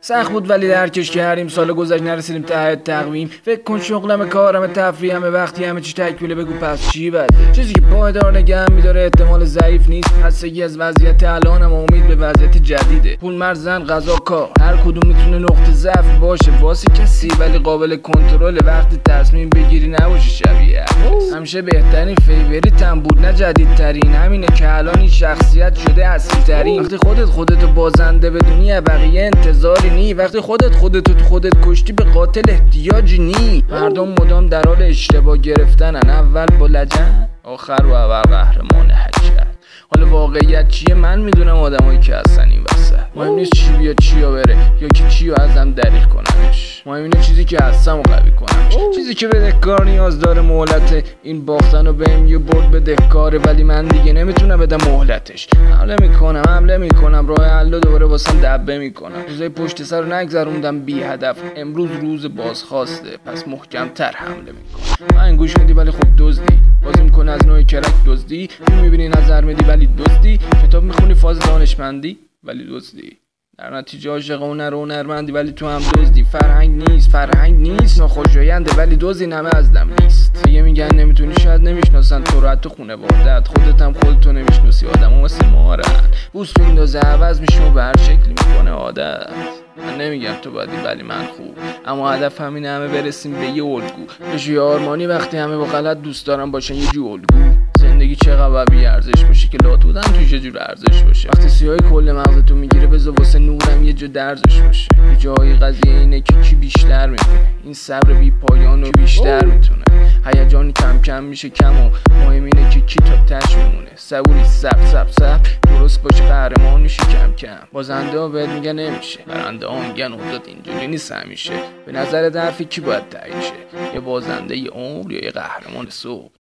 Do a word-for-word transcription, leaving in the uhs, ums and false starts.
سخت بود ولی درکش کردیم. سال گذشت نرسیدیم ته تقویم. فکر کن شغلم کارم تفریحمه، وقتی همه چی تکمیله بگو پس چی بده. چیزی که پایدار نگه میداره احتمال ضعیف نیست. خستگی از وضعیت الانم، امید به وضعیت جدیده. پول، مرد، زن، غذا، کار، هر کدوم میتونه نقطه ضعف باشه واسه کسی، ولی قابل کنترل. وقتی تصمیم بگیری نباشه شبیه هست. همیشه بهترین فیوریتم بود نه جدیدترین. همینه که الان این شخصیت شده اصلی ترین. وقتی خودت خودتو بازنده بدونی بقیه انتظاری نی. وقتی خودت خودتو تو خودت کشتی به قاتل احتیاجی نی. مردم مدام در حال اشتباه گرفتنن، اول با لجن آخر و اول قهرمان حجت. حالا واقعیت چیه من میدونم، آدمایی که هستن این وسط. مهم نیست چی بیاد چیا بره یا که چیو ازم دریغ کنمش. مهم اینه چیزی که هستم و قوی کنمش. چیزی که بدهکار نیاز داره مهلت. این باختن و بهم یه برد بدهکاره، ولی من دیگه نمیتونم بدم مهلتش. حمله میکنم حمله میکنم راه حل دوباره واسم دبه میکنم. روزای پشت سر رو نگذروندم بی هدف. امروز روز بازخواسته، پس محکم‌تر حمله میکنم. من گوش میدی ولی خب دزدی. بازی میکنه از نوع کرک دزدی. فیلم میبینی نظر میدی ولی دزدی. کتاب میخونی فاز دانشمندی ولی دزدی. در نتیجه عاشق و نر و هنرمندی ولی تو هم دزدی. فرهنگ نیست فرهنگ نیست ناخوشاینده، ولی دزدی نمه از دم نیست. دیگه میگن نمیتونی شاید نمیشناسن تو رو حتی خونواده‌ات. خودت هم خودتو نمیشناسی. آدم‌ها واسه مارن. بوس میندازه عوض میشه و به هر شکلی میکنه عادت. من نمیگم تو بدی ولی من خوب، اما هدف همینه همه برسیم به یه الگو. بشه یه آرمانی وقتی همه با غلط دوست دارن باشن یه جو الگو. زندگی چقدر بی ارزش باشه که لات بودن توش یه جور ارزش باشه. وقتی سیاهی کل مغزتو میگیره بذار واسه نورم یه جو درزش باشه. یه جایی قضیه اینه که کی بیشتر میمونه. این صبر بی پایان و بیشتر میتونه. هیجانی کم کم میشه کم و مهم اینه که کی تا تش میمونه. صبوری سب سب سب درست باشه قهرمان میشه کم کم. بازنده ها بهت میگن نمیشه، برنده ها میگن اوضاع اینجوری نیست همیشه. به نظر حرفی کی باید تعیین شه؟ یه بازنده یه عمر یا یه قهرمان صبح؟